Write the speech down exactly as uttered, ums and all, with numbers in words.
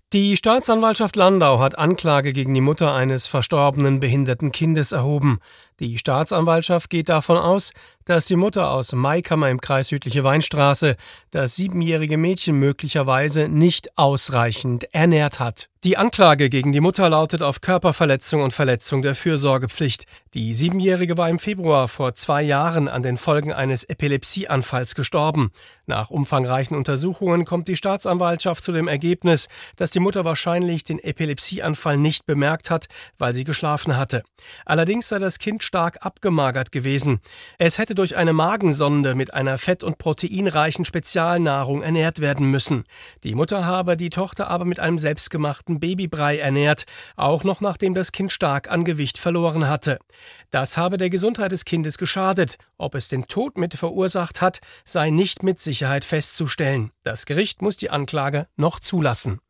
Die Staatsanwaltschaft Landau hat Anklage gegen die Mutter eines verstorbenen behinderten Kindes erhoben. Die Staatsanwaltschaft geht davon aus, dass die Mutter aus Maikammer im Kreis Südliche Weinstraße das siebenjährige Mädchen möglicherweise nicht ausreichend ernährt hat. Die Anklage gegen die Mutter lautet auf Körperverletzung und Verletzung der Fürsorgepflicht. Die Siebenjährige war im Februar vor zwei Jahren an den Folgen eines Epilepsieanfalls gestorben. Nach umfangreichen Untersuchungen kommt die Staatsanwaltschaft zu dem Ergebnis, dass die Mutter wahrscheinlich den Epilepsieanfall nicht bemerkt hat, weil sie geschlafen hatte. Allerdings sei das Kind stark abgemagert gewesen. Es hätte durch eine Magensonde mit einer fett- und proteinreichen Spezialnahrung ernährt werden müssen. Die Mutter habe die Tochter aber mit einem selbstgemachten Babybrei ernährt, auch noch nachdem das Kind stark an Gewicht verloren hatte. Das habe der Gesundheit des Kindes geschadet. Ob es den Tod mit verursacht hat, sei nicht mit Sicherheit festzustellen. Das Gericht muss die Anklage noch zulassen.